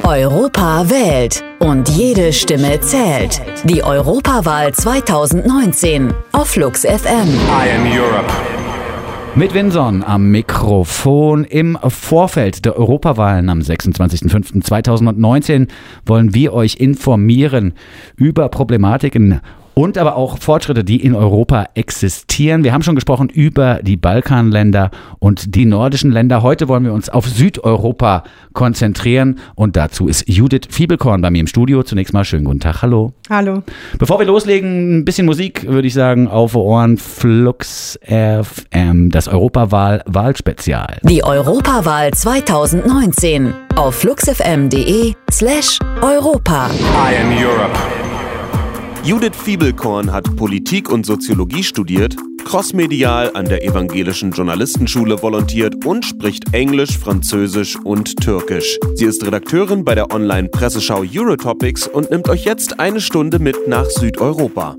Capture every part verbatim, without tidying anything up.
Europa wählt und jede Stimme zählt. Die Europawahl zwanzig neunzehn auf Flux F M. I am Europe. Mit Vinson am Mikrofon. Im Vorfeld der Europawahlen am sechsundzwanzigsten fünften zweitausendneunzehn wollen wir euch informieren über Problematiken und aber auch Fortschritte, die in Europa existieren. Wir haben schon gesprochen über die Balkanländer und die nordischen Länder. Heute wollen wir uns auf Südeuropa konzentrieren und dazu ist Judith Fiebelkorn bei mir im Studio. Zunächst mal schönen guten Tag. Hallo. Hallo. Bevor wir loslegen, ein bisschen Musik, würde ich sagen, auf Ohren. Flux F M, das Europawahl-Wahlspezial. Die Europawahl zwanzig neunzehn auf fluxfm.de slash Europa. I am Europe. Judith Fiebelkorn hat Politik und Soziologie studiert, crossmedial an der Evangelischen Journalistenschule volontiert und spricht Englisch, Französisch und Türkisch. Sie ist Redakteurin bei der Online-Presseschau Eurotopics und nimmt euch jetzt eine Stunde mit nach Südeuropa.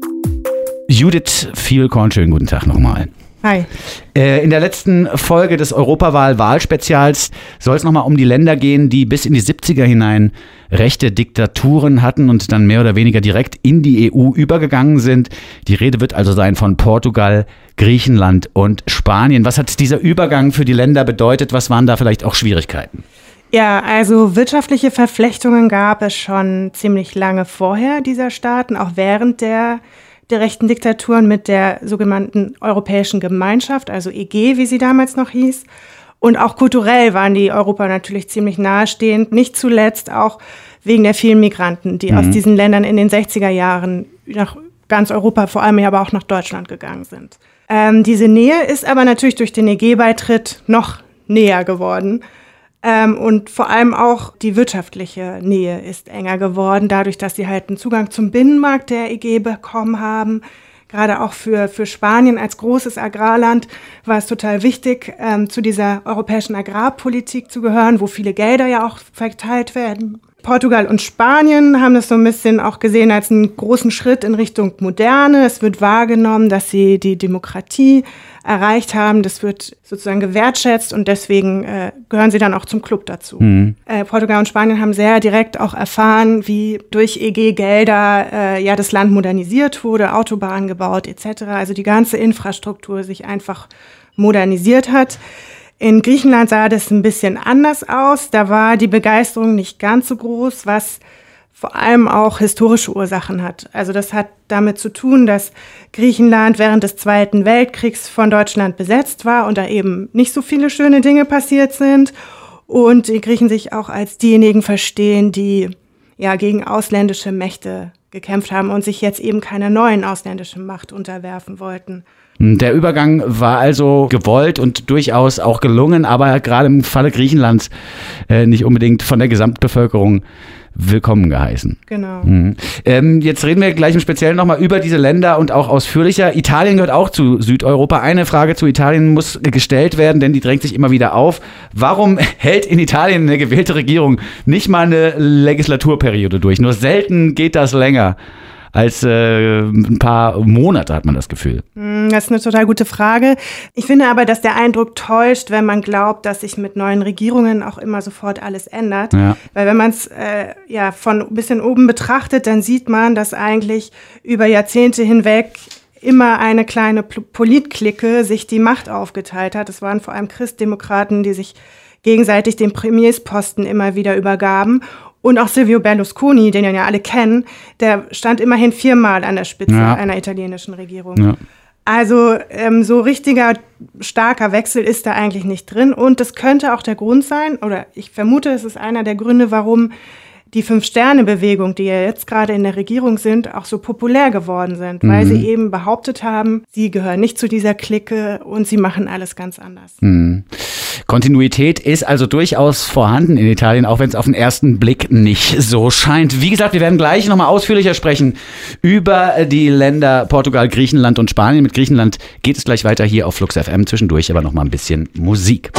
Judith Fiebelkorn, schönen guten Tag nochmal. Hi. Äh, in der letzten Folge des Europawahl-Wahlspezials soll es nochmal um die Länder gehen, die bis in die siebziger hinein rechte Diktaturen hatten und dann mehr oder weniger direkt in die E U übergegangen sind. Die Rede wird also sein von Portugal, Griechenland und Spanien. Was hat dieser Übergang für die Länder bedeutet? Was waren da vielleicht auch Schwierigkeiten? Ja, also wirtschaftliche Verflechtungen gab es schon ziemlich lange vorher dieser Staaten, auch während der der rechten Diktaturen mit der sogenannten Europäischen Gemeinschaft, also E G, wie sie damals noch hieß. Und auch kulturell waren die Europa natürlich ziemlich nahestehend, nicht zuletzt auch wegen der vielen Migranten, die mhm. aus diesen Ländern in den sechziger Jahren nach ganz Europa, vor allem aber auch nach Deutschland gegangen sind. Ähm, diese Nähe ist aber natürlich durch den E G-Beitritt noch näher geworden. Ähm, und vor allem auch die wirtschaftliche Nähe ist enger geworden, dadurch, dass sie halt einen Zugang zum Binnenmarkt der E G bekommen haben. Gerade auch für, für Spanien als großes Agrarland war es total wichtig, ähm, zu dieser europäischen Agrarpolitik zu gehören, wo viele Gelder ja auch verteilt werden. Portugal und Spanien haben das so ein bisschen auch gesehen als einen großen Schritt in Richtung Moderne. Es wird wahrgenommen, dass sie die Demokratie erreicht haben. Das wird sozusagen gewertschätzt und deswegen äh, gehören sie dann auch zum Club dazu. Mhm. Äh, Portugal und Spanien haben sehr direkt auch erfahren, wie durch E G-Gelder äh, ja das Land modernisiert wurde, Autobahnen gebaut et cetera. Also die ganze Infrastruktur sich einfach modernisiert hat. In Griechenland sah das ein bisschen anders aus. Da war die Begeisterung nicht ganz so groß, was vor allem auch historische Ursachen hat. Also das hat damit zu tun, dass Griechenland während des Zweiten Weltkriegs von Deutschland besetzt war und da eben nicht so viele schöne Dinge passiert sind. Und die Griechen sich auch als diejenigen verstehen, die ja gegen ausländische Mächte gekämpft haben und sich jetzt eben keiner neuen ausländischen Macht unterwerfen wollten. Der Übergang war also gewollt und durchaus auch gelungen, aber gerade im Falle Griechenlands äh, nicht unbedingt von der Gesamtbevölkerung willkommen geheißen. Genau. Mhm. Ähm, jetzt reden wir gleich im Speziellen nochmal über diese Länder und auch ausführlicher. Italien gehört auch zu Südeuropa. Eine Frage zu Italien muss gestellt werden, denn die drängt sich immer wieder auf. Warum hält in Italien eine gewählte Regierung nicht mal eine Legislaturperiode durch? Nur selten geht das länger als äh, ein paar Monate, hat man das Gefühl. Das ist eine total gute Frage. Ich finde aber, dass der Eindruck täuscht, wenn man glaubt, dass sich mit neuen Regierungen auch immer sofort alles ändert. Ja. Weil wenn man es äh, ja von ein bisschen oben betrachtet, dann sieht man, dass eigentlich über Jahrzehnte hinweg immer eine kleine Politklicke sich die Macht aufgeteilt hat. Es waren vor allem Christdemokraten, die sich gegenseitig den Premiersposten immer wieder übergaben. Und auch Silvio Berlusconi, den ja alle kennen, der stand immerhin viermal an der Spitze ja. einer italienischen Regierung. Ja. Also ähm, so richtiger starker Wechsel ist da eigentlich nicht drin. Und das könnte auch der Grund sein, oder ich vermute, es ist einer der Gründe, warum die Fünf-Sterne-Bewegung, die ja jetzt gerade in der Regierung sind, auch so populär geworden sind, weil mhm. sie eben behauptet haben, sie gehören nicht zu dieser Clique und sie machen alles ganz anders. Mhm. Kontinuität ist also durchaus vorhanden in Italien, auch wenn es auf den ersten Blick nicht so scheint. Wie gesagt, wir werden gleich nochmal ausführlicher sprechen über die Länder Portugal, Griechenland und Spanien. Mit Griechenland geht es gleich weiter hier auf Flux F M. Zwischendurch aber nochmal ein bisschen Musik.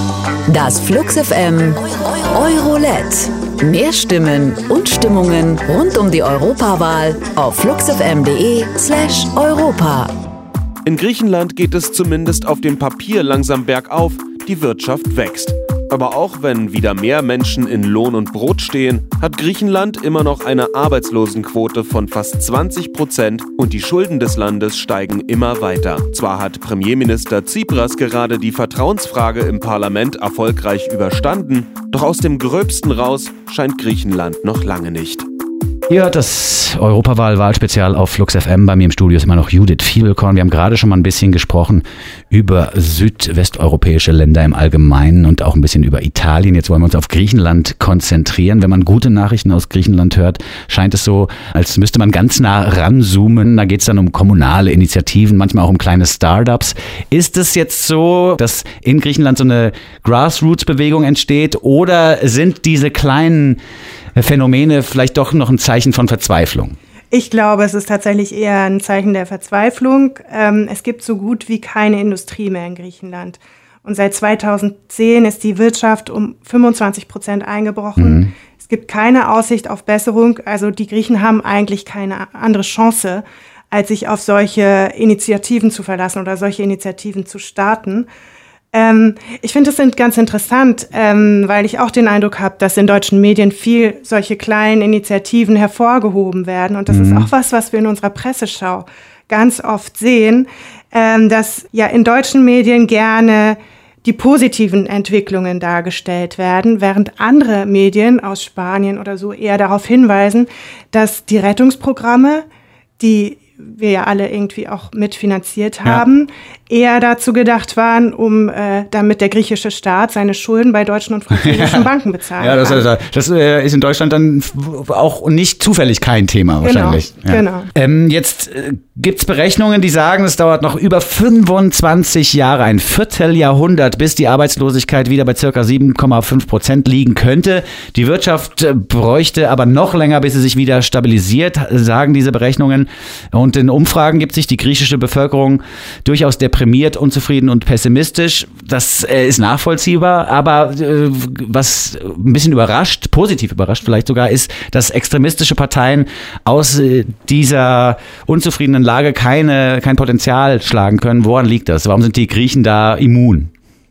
Das Flux F M Eurolette. Mehr Stimmen und Stimmungen rund um die Europawahl auf fluxfm.de slash Europa. In Griechenland geht es zumindest auf dem Papier langsam bergauf. Die Wirtschaft wächst. Aber auch wenn wieder mehr Menschen in Lohn und Brot stehen, hat Griechenland immer noch eine Arbeitslosenquote von fast zwanzig Prozent und die Schulden des Landes steigen immer weiter. Zwar hat Premierminister Tsipras gerade die Vertrauensfrage im Parlament erfolgreich überstanden, doch aus dem Gröbsten raus scheint Griechenland noch lange nicht. Ihr hört das Europawahl-Wahlspezial auf Flux F M. Bei mir im Studio ist immer noch Judith Fiebelkorn. Wir haben gerade schon mal ein bisschen gesprochen über südwesteuropäische Länder im Allgemeinen und auch ein bisschen über Italien. Jetzt wollen wir uns auf Griechenland konzentrieren. Wenn man gute Nachrichten aus Griechenland hört, scheint es so, als müsste man ganz nah ranzoomen. Da geht es dann um kommunale Initiativen, manchmal auch um kleine Startups. Ist es jetzt so, dass in Griechenland so eine Grassroots-Bewegung entsteht oder sind diese kleinen Phänomene vielleicht doch noch ein Zeichen von Verzweiflung? Ich glaube, es ist tatsächlich eher ein Zeichen der Verzweiflung. Ähm, es gibt so gut wie keine Industrie mehr in Griechenland. Und seit zweitausendzehn ist die Wirtschaft um fünfundzwanzig Prozent eingebrochen. Mhm. Es gibt keine Aussicht auf Besserung. Also die Griechen haben eigentlich keine andere Chance, als sich auf solche Initiativen zu verlassen oder solche Initiativen zu starten. Ähm, ich finde, das sind ganz interessant, ähm, weil ich auch den Eindruck habe, dass in deutschen Medien viel solche kleinen Initiativen hervorgehoben werden. Und das mhm. ist auch was, was wir in unserer Presseschau ganz oft sehen, ähm, dass ja in deutschen Medien gerne die positiven Entwicklungen dargestellt werden, während andere Medien aus Spanien oder so eher darauf hinweisen, dass die Rettungsprogramme, die wir ja alle irgendwie auch mitfinanziert haben, ja. eher dazu gedacht waren, um äh, damit der griechische Staat seine Schulden bei deutschen und französischen ja. Banken bezahlen ja, das, kann. Das, das äh, ist in Deutschland dann auch nicht zufällig kein Thema wahrscheinlich. Genau, ja. genau. Ähm, jetzt äh, gibt es Berechnungen, die sagen, es dauert noch über fünfundzwanzig Jahre, ein Vierteljahrhundert, bis die Arbeitslosigkeit wieder bei circa sieben Komma fünf Prozent liegen könnte. Die Wirtschaft äh, bräuchte aber noch länger, bis sie sich wieder stabilisiert, sagen diese Berechnungen. Und in Umfragen gibt sich die griechische Bevölkerung durchaus deprimiert, unzufrieden und pessimistisch. Das äh, ist nachvollziehbar, aber äh, was ein bisschen überrascht, positiv überrascht vielleicht sogar, ist, dass extremistische Parteien aus äh, dieser unzufriedenen Lage keine, kein Potenzial schlagen können. Woran liegt das? Warum sind die Griechen da immun?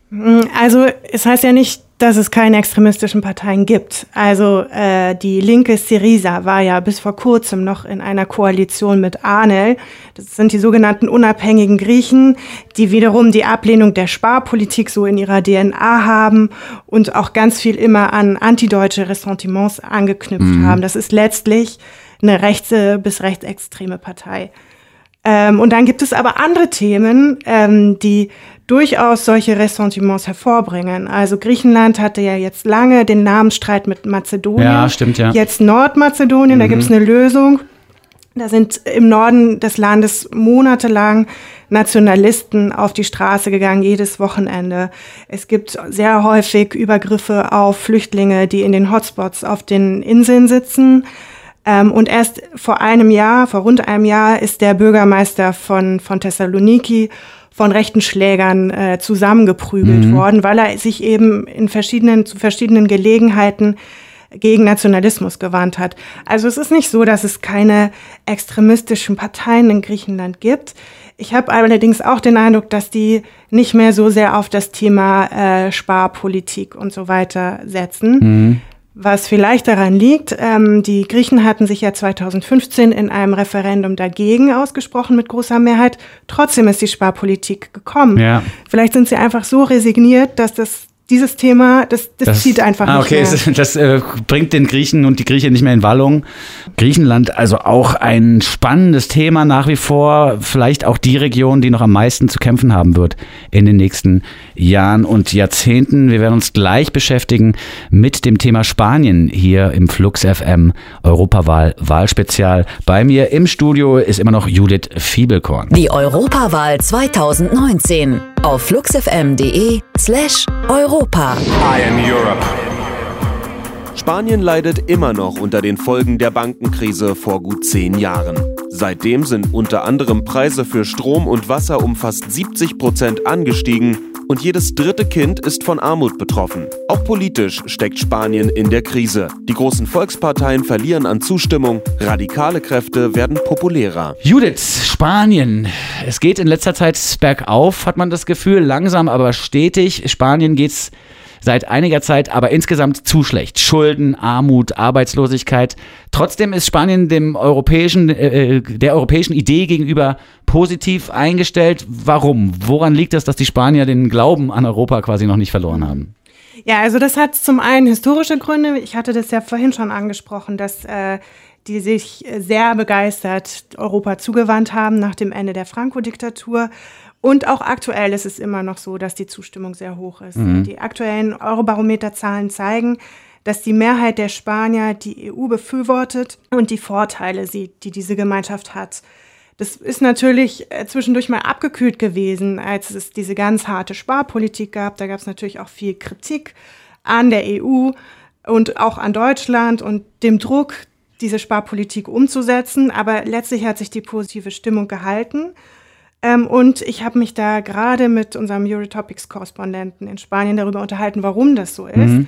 Also es heißt ja nicht, dass es keine extremistischen Parteien gibt. Also äh, die linke Syriza war ja bis vor kurzem noch in einer Koalition mit ANEL. Das sind die sogenannten unabhängigen Griechen, die wiederum die Ablehnung der Sparpolitik so in ihrer D N A haben und auch ganz viel immer an antideutsche Ressentiments angeknüpft mhm. haben. Das ist letztlich eine rechte bis rechtsextreme Partei. Ähm, und dann gibt es aber andere Themen, ähm, die durchaus solche Ressentiments hervorbringen. Also Griechenland hatte ja jetzt lange den Namensstreit mit Mazedonien. Ja, stimmt, ja. Jetzt Nordmazedonien, mhm. da gibt es eine Lösung. Da sind im Norden des Landes monatelang Nationalisten auf die Straße gegangen, jedes Wochenende. Es gibt sehr häufig Übergriffe auf Flüchtlinge, die in den Hotspots auf den Inseln sitzen. Ähm, und erst vor einem Jahr, vor rund einem Jahr, ist der Bürgermeister von, von Thessaloniki von rechten Schlägern äh, zusammengeprügelt mhm. worden, weil er sich eben in verschiedenen, zu verschiedenen Gelegenheiten gegen Nationalismus gewandt hat. Also es ist nicht so, dass es keine extremistischen Parteien in Griechenland gibt. Ich habe allerdings auch den Eindruck, dass die nicht mehr so sehr auf das Thema äh, Sparpolitik und so weiter setzen. Mhm. Was vielleicht daran liegt, ähm, die Griechen hatten sich ja zweitausendfünfzehn in einem Referendum dagegen ausgesprochen mit großer Mehrheit. Trotzdem ist die Sparpolitik gekommen. Ja. Vielleicht sind sie einfach so resigniert, dass das dieses Thema, das, das, das zieht einfach ah, nicht okay. mehr. Das, das äh, bringt den Griechen und die Griechen nicht mehr in Wallung. Griechenland also auch ein spannendes Thema nach wie vor. Vielleicht auch die Region, die noch am meisten zu kämpfen haben wird in den nächsten Jahren und Jahrzehnten. Wir werden uns gleich beschäftigen mit dem Thema Spanien hier im Flux F M Europawahl-Wahlspezial. Bei mir im Studio ist immer noch Judith Fiebelkorn. Die Europawahl zweitausendneunzehn auf fluxfm.de slash Europa. I am Europe. Spanien leidet immer noch unter den Folgen der Bankenkrise vor gut zehn Jahren. Seitdem sind unter anderem Preise für Strom und Wasser um fast siebzig Prozent angestiegen und jedes dritte Kind ist von Armut betroffen. Auch politisch steckt Spanien in der Krise. Die großen Volksparteien verlieren an Zustimmung, radikale Kräfte werden populärer. Judith, Spanien. Es geht in letzter Zeit bergauf, hat man das Gefühl, langsam aber stetig. Spanien geht's seit einiger Zeit aber insgesamt zu schlecht. Schulden, Armut, Arbeitslosigkeit. Trotzdem ist Spanien dem europäischen, äh, der europäischen Idee gegenüber positiv eingestellt. Warum? Woran liegt es, dass die Spanier den Glauben an Europa quasi noch nicht verloren haben? Ja, also das hat zum einen historische Gründe. Ich hatte das ja vorhin schon angesprochen, dass äh, die sich sehr begeistert Europa zugewandt haben nach dem Ende der Franco-Diktatur. Und auch aktuell ist es immer noch so, dass die Zustimmung sehr hoch ist. Mhm. Die aktuellen Eurobarometer-Zahlen zeigen, dass die Mehrheit der Spanier die E U befürwortet und die Vorteile sieht, die diese Gemeinschaft hat. Das ist natürlich zwischendurch mal abgekühlt gewesen, als es diese ganz harte Sparpolitik gab. Da gab es natürlich auch viel Kritik an der E U und auch an Deutschland und dem Druck, diese Sparpolitik umzusetzen. Aber letztlich hat sich die positive Stimmung gehalten. Ähm, und ich habe mich da gerade mit unserem Eurotopics-Korrespondenten in Spanien darüber unterhalten, warum das so ist. Mhm.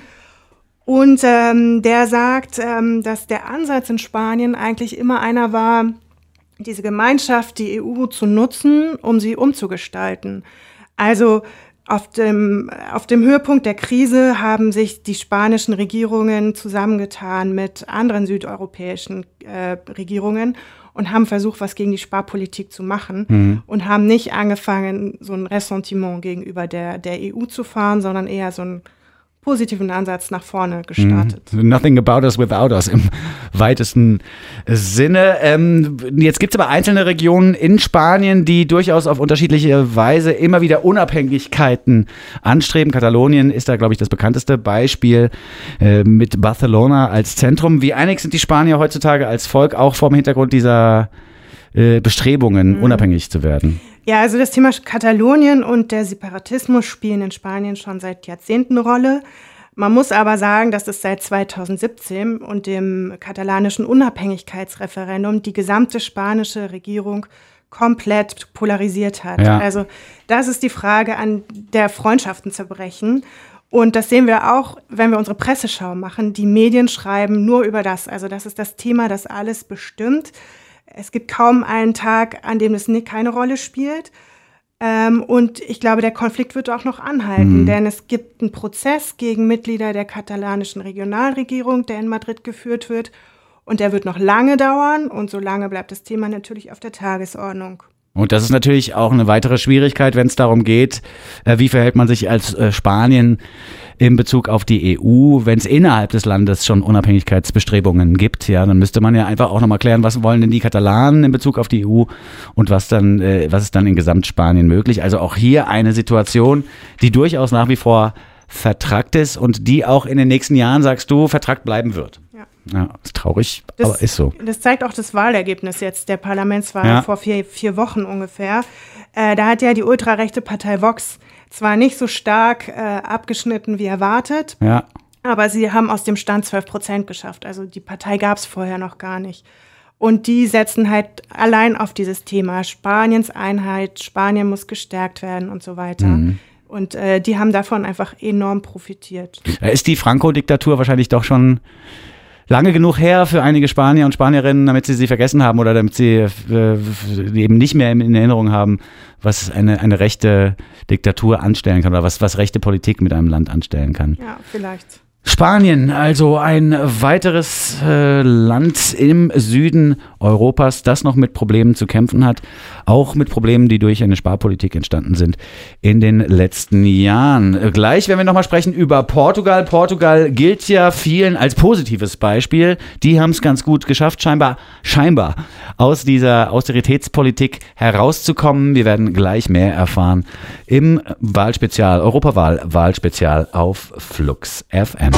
Und ähm, der sagt, ähm, dass der Ansatz in Spanien eigentlich immer einer war, diese Gemeinschaft, die E U zu nutzen, um sie umzugestalten. Also auf dem, auf dem Höhepunkt der Krise haben sich die spanischen Regierungen zusammengetan mit anderen südeuropäischen äh, Regierungen und haben versucht, was gegen die Sparpolitik zu machen mhm. und haben nicht angefangen, so ein Ressentiment gegenüber der, der E U zu fahren, sondern eher so einen positiven Ansatz nach vorne gestartet. Mm, nothing about us without us im weitesten Sinne. Ähm, jetzt gibt es aber einzelne Regionen in Spanien, die durchaus auf unterschiedliche Weise immer wieder Unabhängigkeiten anstreben. Katalonien ist da, glaube ich, das bekannteste Beispiel äh, mit Barcelona als Zentrum. Wie einig sind die Spanier heutzutage als Volk auch vor dem Hintergrund dieser äh, Bestrebungen, mhm. unabhängig zu werden? Ja, also das Thema Katalonien und der Separatismus spielen in Spanien schon seit Jahrzehnten eine Rolle. Man muss aber sagen, dass es seit zweitausendsiebzehn und dem katalanischen Unabhängigkeitsreferendum die gesamte spanische Regierung komplett polarisiert hat. Ja. Also das ist die Frage, an der Freundschaften zerbrechen. Und das sehen wir auch, wenn wir unsere Presseschau machen. Die Medien schreiben nur über das. Also das ist das Thema, das alles bestimmt. Es gibt kaum einen Tag, an dem es keine Rolle spielt. Ähm, und ich glaube, der Konflikt wird auch noch anhalten, mhm. denn es gibt einen Prozess gegen Mitglieder der katalanischen Regionalregierung, der in Madrid geführt wird. Und der wird noch lange dauern. Und so lange bleibt das Thema natürlich auf der Tagesordnung. Und das ist natürlich auch eine weitere Schwierigkeit, wenn es darum geht, äh, wie verhält man sich als äh, Spanien in Bezug auf die E U, wenn es innerhalb des Landes schon Unabhängigkeitsbestrebungen gibt. Ja, dann müsste man ja einfach auch nochmal klären, was wollen denn die Katalanen in Bezug auf die E U und was dann, äh, was ist dann in Gesamtspanien möglich. Also auch hier eine Situation, die durchaus nach wie vor vertrackt ist und die auch in den nächsten Jahren, sagst du, vertrackt bleiben wird. Ja. Ja, ist traurig, das, aber ist so. Das zeigt auch das Wahlergebnis jetzt der Parlamentswahl ja. vor vier, vier Wochen ungefähr. Äh, da hat ja die ultrarechte Partei Vox zwar nicht so stark äh, abgeschnitten wie erwartet, ja. aber sie haben aus dem Stand zwölf Prozent geschafft. Also die Partei gab es vorher noch gar nicht. Und die setzen halt allein auf dieses Thema Spaniens Einheit, Spanien muss gestärkt werden und so weiter. Mhm. Und äh, die haben davon einfach enorm profitiert. Ist die Franco-Diktatur wahrscheinlich doch schon lange genug her für einige Spanier und Spanierinnen, damit sie sie vergessen haben oder damit sie äh, eben nicht mehr in Erinnerung haben, was eine, eine rechte Diktatur anstellen kann oder was, was rechte Politik mit einem Land anstellen kann. Ja, vielleicht. Spanien, also ein weiteres äh, Land im Süden Europas, das noch mit Problemen zu kämpfen hat, auch mit Problemen, die durch eine Sparpolitik entstanden sind in den letzten Jahren. Gleich werden wir nochmal sprechen über Portugal. Portugal gilt ja vielen als positives Beispiel. Die haben es ganz gut geschafft, scheinbar, scheinbar aus dieser Austeritätspolitik herauszukommen. Wir werden gleich mehr erfahren im Wahlspezial, Europawahl-Wahlspezial auf Flux F M.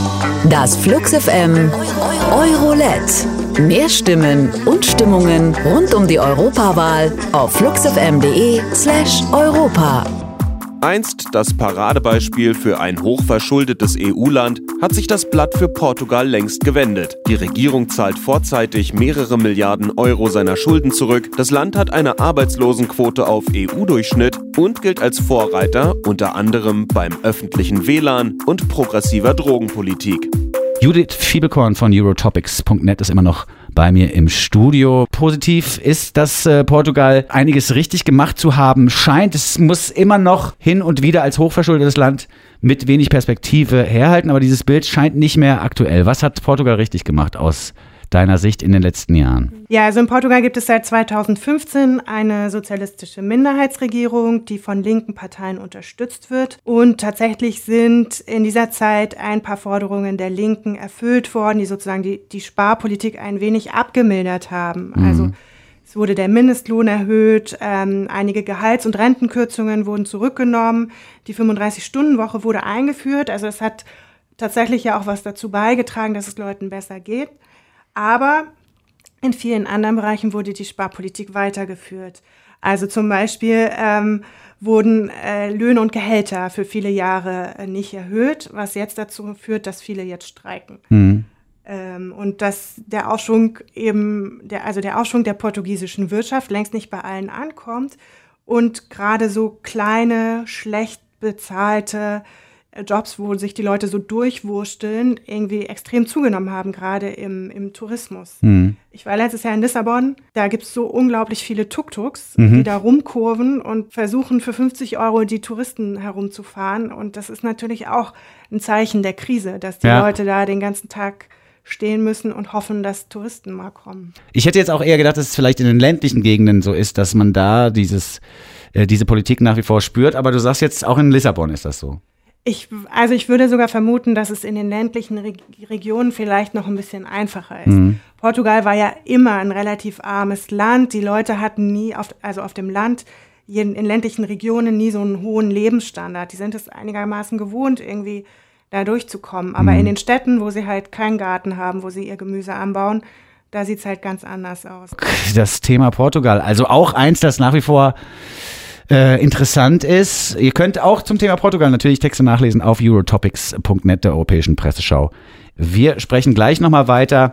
Das Flux F M Eurolett. Mehr Stimmen und Stimmungen rund um die Europawahl auf fluxfm.de slash Europa. Einst das Paradebeispiel für ein hochverschuldetes E U-Land, hat sich das Blatt für Portugal längst gewendet. Die Regierung zahlt vorzeitig mehrere Milliarden Euro seiner Schulden zurück. Das Land hat eine Arbeitslosenquote auf E U-Durchschnitt und gilt als Vorreiter unter anderem beim öffentlichen W L A N und progressiver Drogenpolitik. Judith Fiebelkorn von Eurotopics Punkt net ist immer noch bei mir im Studio. Positiv ist, dass äh, Portugal einiges richtig gemacht zu haben scheint. Es muss immer noch hin und wieder als hochverschuldetes Land mit wenig Perspektive herhalten, aber dieses Bild scheint nicht mehr aktuell. Was hat Portugal richtig gemacht aus deiner Sicht in den letzten Jahren? Ja, also in Portugal gibt es seit zweitausendfünfzehn eine sozialistische Minderheitsregierung, die von linken Parteien unterstützt wird. Und tatsächlich sind in dieser Zeit ein paar Forderungen der Linken erfüllt worden, die sozusagen die, die Sparpolitik ein wenig abgemildert haben. Mhm. Also es wurde der Mindestlohn erhöht, ähm, einige Gehalts- und Rentenkürzungen wurden zurückgenommen, die fünfunddreißig-Stunden-Woche wurde eingeführt. Also es hat tatsächlich ja auch was dazu beigetragen, dass es Leuten besser geht. Aber in vielen anderen Bereichen wurde die Sparpolitik weitergeführt. Also zum Beispiel ähm, wurden äh, Löhne und Gehälter für viele Jahre äh, nicht erhöht, was jetzt dazu führt, dass viele jetzt streiken. Mhm. Ähm, und dass der Aufschwung eben, der, also der Aufschwung der portugiesischen Wirtschaft längst nicht bei allen ankommt und gerade so kleine, schlecht bezahlte Jobs, wo sich die Leute so durchwursteln, irgendwie extrem zugenommen haben, gerade im, im Tourismus. Mhm. Ich war letztes Jahr in Lissabon, da gibt es so unglaublich viele Tuk-Tuks, mhm. die da rumkurven und versuchen für fünfzig Euro die Touristen herumzufahren. Und das ist natürlich auch ein Zeichen der Krise, dass die ja. Leute da den ganzen Tag stehen müssen und hoffen, dass Touristen mal kommen. Ich hätte jetzt auch eher gedacht, dass es vielleicht in den ländlichen Gegenden so ist, dass man da dieses, äh, diese Politik nach wie vor spürt. Aber du sagst jetzt, auch in Lissabon ist das so. Ich, also ich würde sogar vermuten, dass es in den ländlichen Re- Regionen vielleicht noch ein bisschen einfacher ist. Mhm. Portugal war ja immer ein relativ armes Land. Die Leute hatten nie, auf, also auf dem Land, in, in ländlichen Regionen nie so einen hohen Lebensstandard. Die sind es einigermaßen gewohnt, irgendwie da durchzukommen. Aber mhm. in den Städten, wo sie halt keinen Garten haben, wo sie ihr Gemüse anbauen, da sieht es halt ganz anders aus. Das Thema Portugal, also auch eins, das nach wie vor Äh, interessant ist. Ihr könnt auch zum Thema Portugal natürlich Texte nachlesen auf eurotopics punkt net, der europäischen Presseschau. Wir sprechen gleich nochmal weiter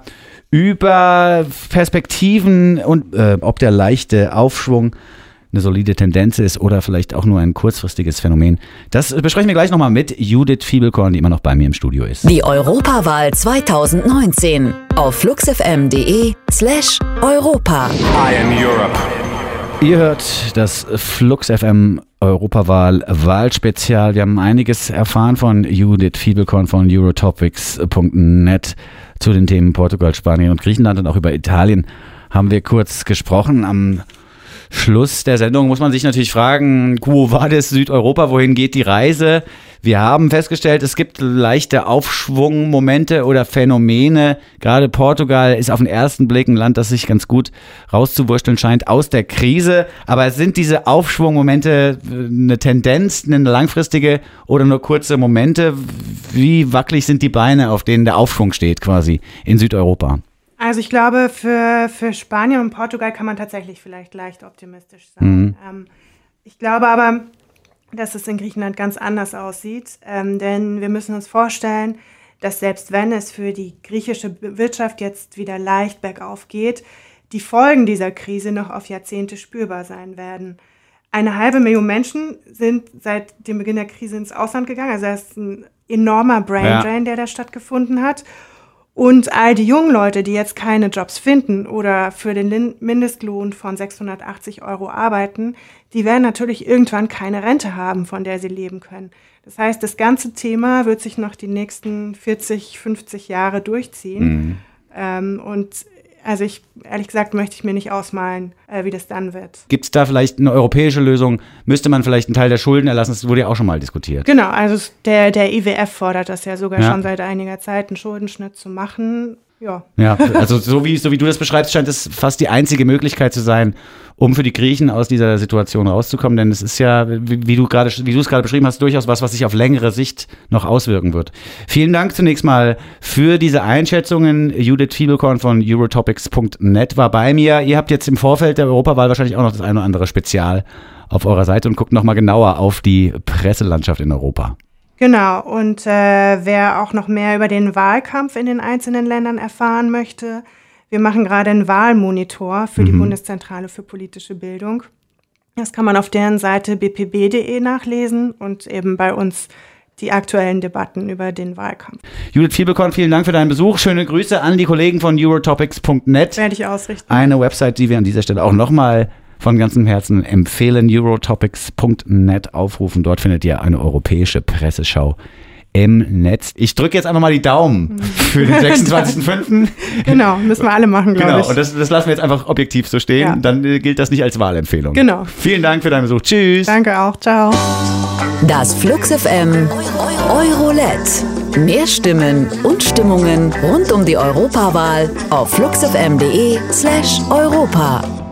über Perspektiven und äh, ob der leichte Aufschwung eine solide Tendenz ist oder vielleicht auch nur ein kurzfristiges Phänomen. Das besprechen wir gleich nochmal mit Judith Fiebelkorn, die immer noch bei mir im Studio ist. Die Europawahl zweitausendneunzehn auf fluxfm.de slash Europa. I am Europe. Ihr hört das Flux F M Europawahl-Wahlspezial. Wir haben einiges erfahren von Judith Fiebelkorn von eurotopics punkt net zu den Themen Portugal, Spanien und Griechenland, und auch über Italien haben wir kurz gesprochen. Am Schluss der Sendung muss man sich natürlich fragen, Quo vadis Südeuropa, wohin geht die Reise? Wir haben festgestellt, es gibt leichte Aufschwungmomente oder Phänomene. Gerade Portugal ist auf den ersten Blick ein Land, das sich ganz gut rauszuwursteln scheint aus der Krise. Aber sind diese Aufschwungmomente eine Tendenz, eine langfristige oder nur kurze Momente? Wie wackelig sind die Beine, auf denen der Aufschwung steht quasi in Südeuropa? Also ich glaube, für, für Spanien und Portugal kann man tatsächlich vielleicht leicht optimistisch sein. Mhm. Ähm, ich glaube aber, dass es in Griechenland ganz anders aussieht, ähm, denn wir müssen uns vorstellen, dass selbst wenn es für die griechische Wirtschaft jetzt wieder leicht bergauf geht, die Folgen dieser Krise noch auf Jahrzehnte spürbar sein werden. Eine halbe Million Menschen sind seit dem Beginn der Krise ins Ausland gegangen, also das ist ein enormer Braindrain, ja. der da stattgefunden hat. Und all die jungen Leute, die jetzt keine Jobs finden oder für den Mindestlohn von sechshundertachtzig Euro arbeiten, die werden natürlich irgendwann keine Rente haben, von der sie leben können. Das heißt, das ganze Thema wird sich noch die nächsten vierzig, fünfzig Jahre durchziehen. Mhm. Ähm, und also ich, ehrlich gesagt, möchte ich mir nicht ausmalen, äh, wie das dann wird. Gibt es da vielleicht eine europäische Lösung? Müsste man vielleicht einen Teil der Schulden erlassen? Das wurde ja auch schon mal diskutiert. Genau, also der, der I W F fordert das ja sogar ja. schon seit einiger Zeit, einen Schuldenschnitt zu machen. Ja, ja, also so wie, so wie du das beschreibst, scheint es fast die einzige Möglichkeit zu sein, um für die Griechen aus dieser Situation rauszukommen. Denn es ist ja, wie, wie du gerade, wie du es gerade beschrieben hast, durchaus was, was sich auf längere Sicht noch auswirken wird. Vielen Dank zunächst mal für diese Einschätzungen. Judith Fiebelkorn von eurotopics punkt net war bei mir. Ihr habt jetzt im Vorfeld der Europawahl wahrscheinlich auch noch das ein oder andere Spezial auf eurer Seite und guckt nochmal genauer auf die Presselandschaft in Europa. Genau, und äh, wer auch noch mehr über den Wahlkampf in den einzelnen Ländern erfahren möchte, wir machen gerade einen Wahlmonitor für mhm. die Bundeszentrale für politische Bildung. Das kann man auf deren Seite b p b punkt d e nachlesen und eben bei uns die aktuellen Debatten über den Wahlkampf. Judith Fiebelkorn, vielen Dank für deinen Besuch. Schöne Grüße an die Kollegen von eurotopics punkt net. Werde ich ausrichten. Eine Website, die wir an dieser Stelle auch nochmal von ganzem Herzen empfehlen. eurotopics punkt net aufrufen. Dort findet ihr eine europäische Presseschau im Netz. Ich drücke jetzt einfach mal die Daumen für den sechsundzwanzigsten fünften Genau, müssen wir alle machen, glaube genau, ich. und das, das lassen wir jetzt einfach objektiv so stehen. Ja. Dann äh, gilt das nicht als Wahlempfehlung. Genau. Vielen Dank für deinen Besuch. Tschüss. Danke auch. Ciao. Das Flux F M Eurolett. Mehr Stimmen und Stimmungen rund um die Europawahl auf fluxfm.de slash Europa.